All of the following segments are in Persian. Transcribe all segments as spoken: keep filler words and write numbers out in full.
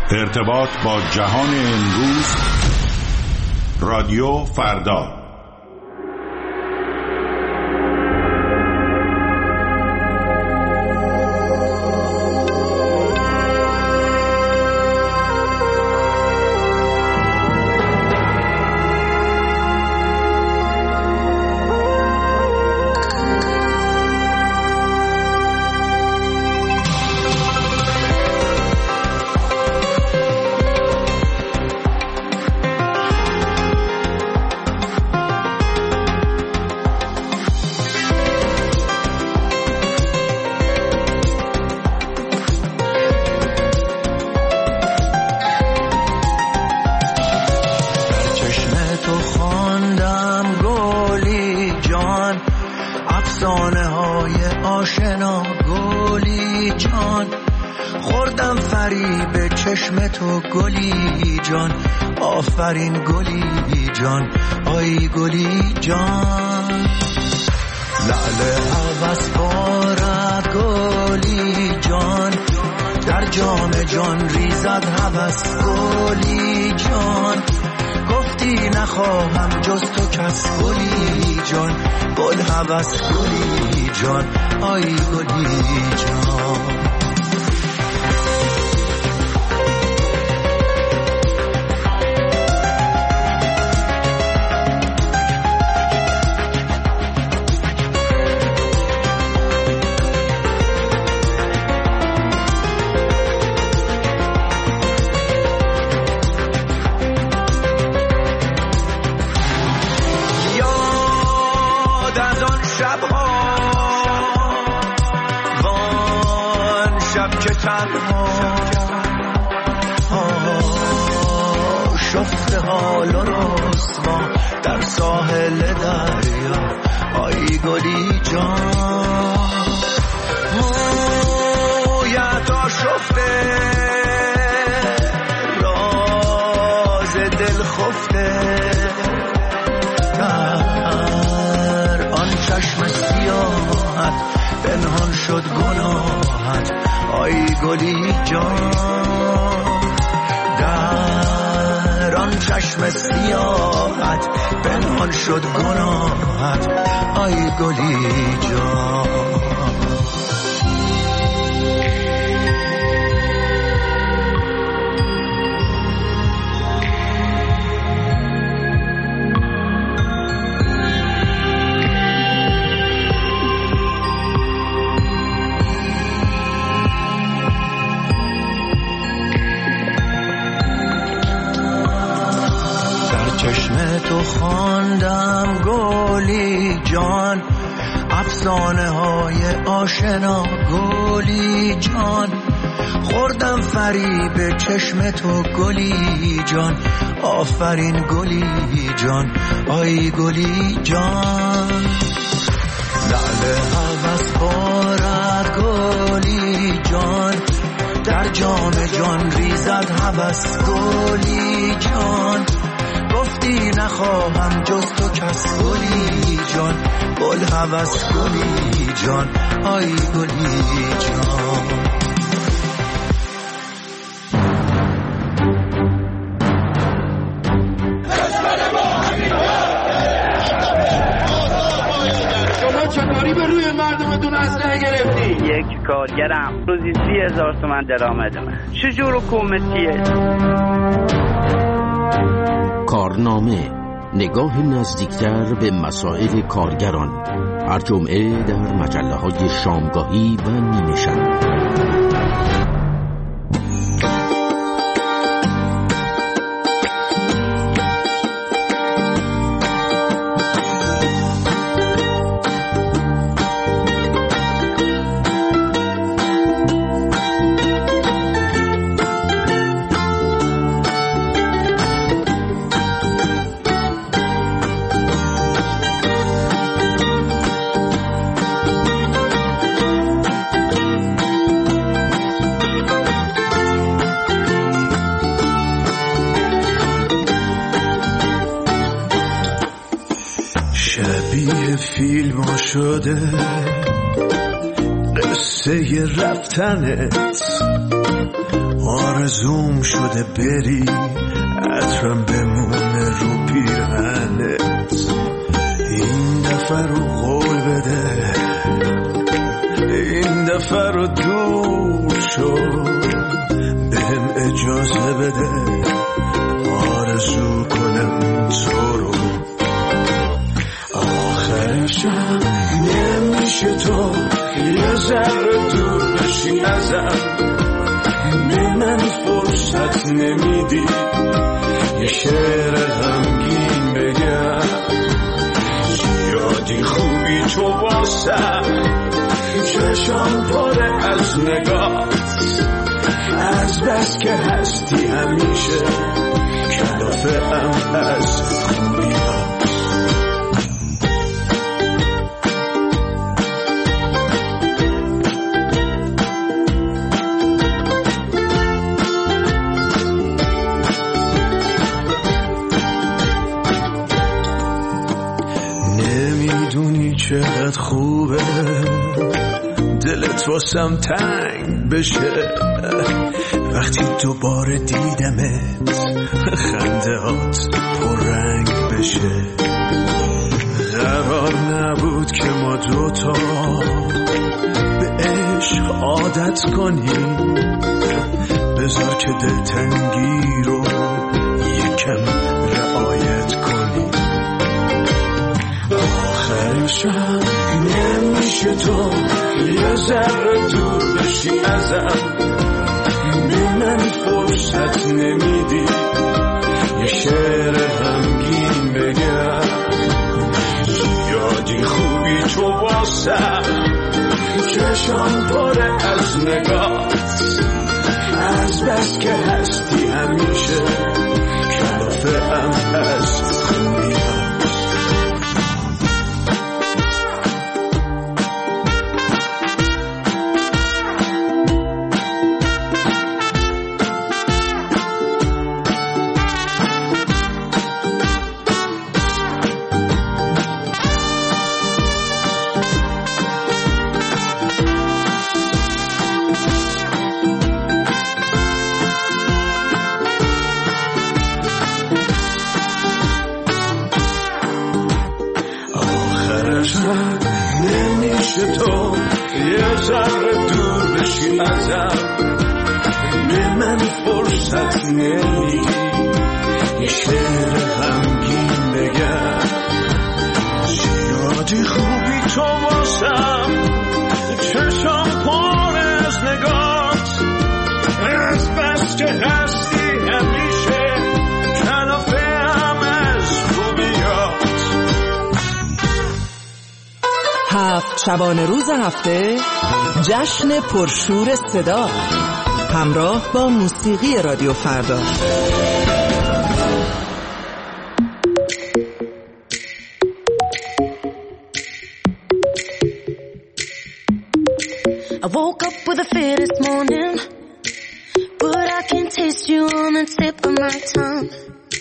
ارتباط با جهان امروز، رادیو فردا. آفرین گلی جان، آی گلی جان، لعل عوض بارد گلی جان، در جام جان ریزد هوس گلی جان، گفتی نخواهم جز تو کس گلی جان، گل هوس گلی جان، آی گلی جان. شفته حال و رسوا در ساحل دریا، آی گلی جان، مویت آشفته راز دل خفته، در آن چشم سیاحت پنهان شد گناهت، آی گلی جان، در آن چشم سیاحت پنهان شد گناهت، آی گلی جان. تو خواندم گلی جان، افسانه های آشنا گلی جان، خوردم فریب چشم تو گلی جان، آفرین گلی جان، آی گلی جان، لعل عوض بارد گلی جان، در جام جان ریزد هوس گلی جان، گفتی نخواهم جز تو کس گلی جان، گل هوس گلی جان، آی گلی جان. شما چطوری به روی مردمتون اسلحه گرفتی؟ یک کارگرم روزی سی هزار تومن درآمدمه. چجور حکومتیه؟ کارنامه، نگاه نزدیکتر به مسائل کارگران، هر جمعه در مجله‌های شامگاهی و نیمه شب. شبیه فیلم ها شده قصه رفتنت، آره آرزوم شده بری، عطرم بمونه رو پیرهنت. این دفعه رو قول بده، این دفعه رو دور شو، بهم اجازه بده آرزو کنم تو رو. آخرشم نمیشه تو یه ذره دور بشی ازم، به من فرصت نمیدی یه شعر غمگین بگم. زیادی خوبی تو واسم، چشم پاره از نگات، از بس که هستی همیشه کلافه ام از خوبی ها. نمیدونی چقدر خوبه دلت واسم تنگ بشه وقتی دوباره دیدمت، خنده هات پررنگ بشه. قرار نبود که ما دوتا به عشق عادت کنیم، بذار که دلتنگی رو یکم رعایت کنیم. آخرشم نمیشه تو یه ذره دور بشی ازم، به من فرصت نمیدی یه شعر غمگین بگم. زیادی خوبی تو واسم، چشم پاره از نگات، از بس که هستی همیشه کلافه ام از خوبی ها. نمیشه تو یه ذره دور بشی ازم، به من فرصت نمیدی یه شعر غمگین بگم. زیادی خوبی تو واسم، چشم پر از نگات، از بس که هستی همیشه کلافه هم از خوبیات. هفت شبانه روز هفته جشن پرشور صدا همراه با موسیقی رادیو فردا. I woke up with a fear this morning, but I can taste you on the tip of my tongue.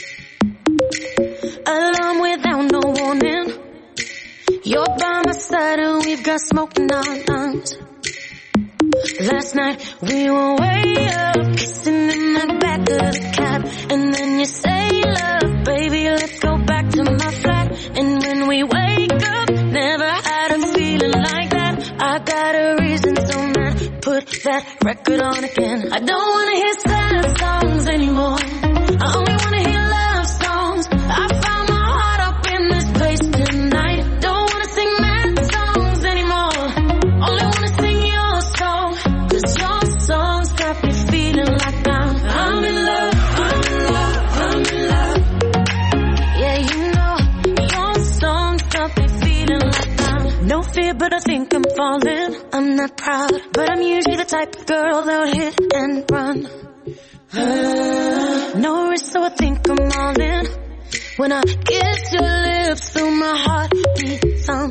Alarm without no warning, you're by my side and we've got smoke in our lungs. Last night we were way up, kissing in the back of the cab, and then you say, love, baby, let's go back to my flat. And when we wake up, never had a feeling like that. I got a reason, so man, put that record on again. I don't wanna hear sad songs anymore, I only wanna hear love songs. I found my heart up in this place tonight. Don't wanna sing mad songs anymore, only wanna sing your song. Cause your songs got me feeling like I'm I'm in love, I'm in love, I'm in love. Yeah, you know, your songs got me feeling like I'm no fear, but I think I'm falling. I'm not proud, but I'm usually the type of girl that would hit and run. No risk, so I think I'm all in. When I kiss your lips, feel my heartbeat thump.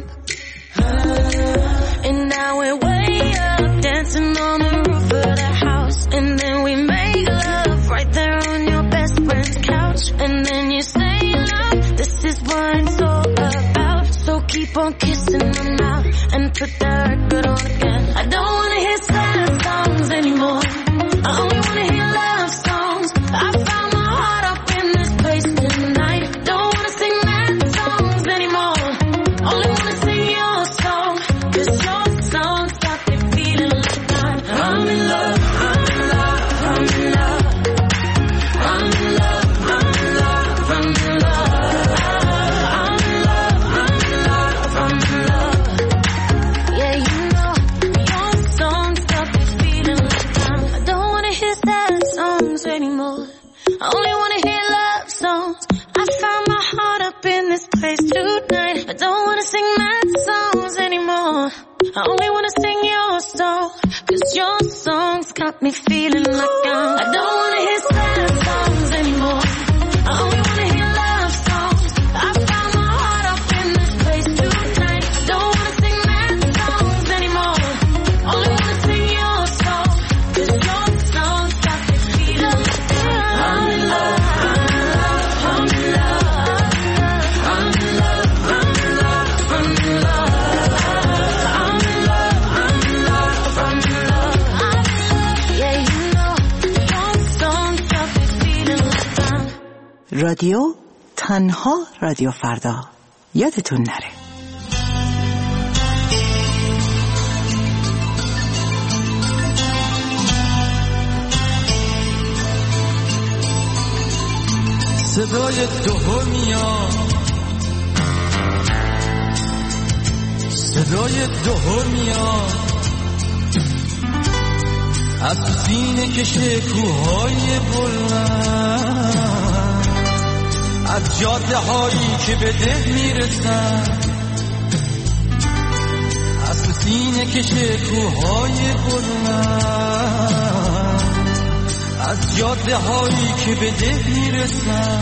And now we're way up, dancing on the roof of the house. And then we make love right there on your best friend's couch. And then you say, love, this is what it's all about. So keep on kissing my mouth and put that record on again. I don't wanna hear sad songs anymore, I only wanna hear love anymore. I only wanna hear love songs. I found my heart up in this place tonight. I don't wanna sing mad songs anymore. I only wanna sing your song, 'cause your songs got me feeling like I'm. I don't wanna hear sad songs anymore. I only wanna hear love songs. I found my heart up in this place tonight. I don't wanna sing mad songs anymore. Only wanna sing your song, 'cause your songs got me feeling like I'm in love. I'm in love. I'm in love. I'm in love. I'm in love. I'm in love. I'm in love. I'm in love. I'm in love. Yeah, you know, your songs got me feeling like I'm. رادیو تنها رادیو فردا. یادتون نره. صدای دوهر میاد، صدای دوهر میاد از تو سینه کشه کوههای بلند، از جاده هایی که به ده میرسن، از تو سینه کشه کوههای بلند، از جاده هایی که به ده میرسن.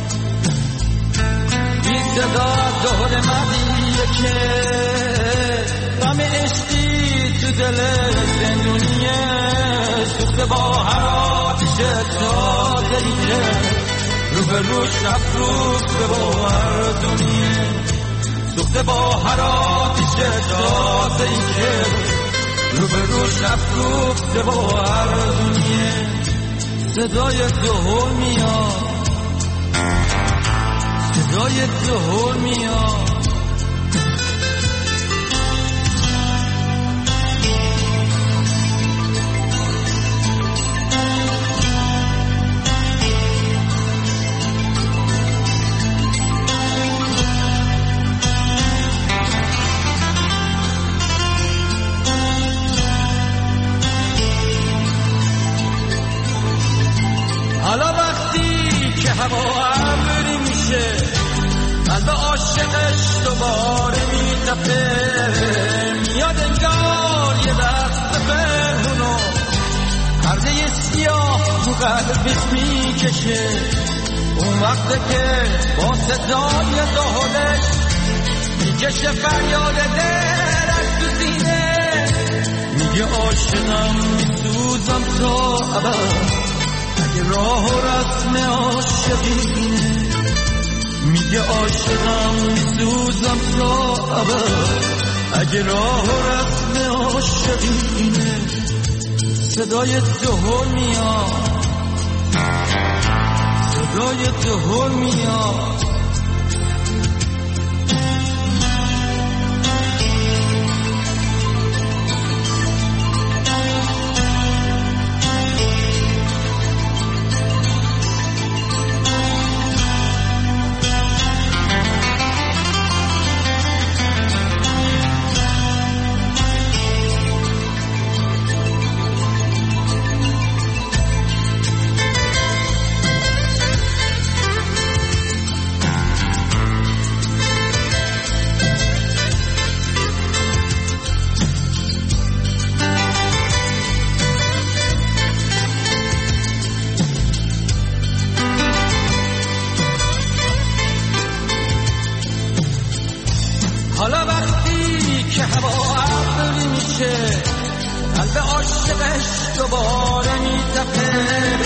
این صدا دوهر مدیه که غم عشقی تو دل زندونیه، سوخته با هر آتش تازه‌ای که رو به روش رفت روز به باور دنیه، سوخته با هر آتش تازه‌ای که رو به روش رفت روز به باور دنیه. صدای دوهر میاد، صدای دوهر میاد. حالا وقتی که هوا ابری میشه، قلب عاشقش دوباره میتپه، میاد انگار یه دست بهونو پرده سیاه تو قلبش میکشه. اون وقته که با صدای دهلش میکشه فریاد دلش تو سینه، میگه عاشقم میسوزم تا ابد اگه راه و رسم عاشقینه، میگه عاشقم میسوزم تا ابد اگه راه و رسم عاشقینه. صدای دوهر میاد، صدای دوهر میاد. حالا وقتی که هوا ابری میشه، قلب عاشقش دوباره میتپه،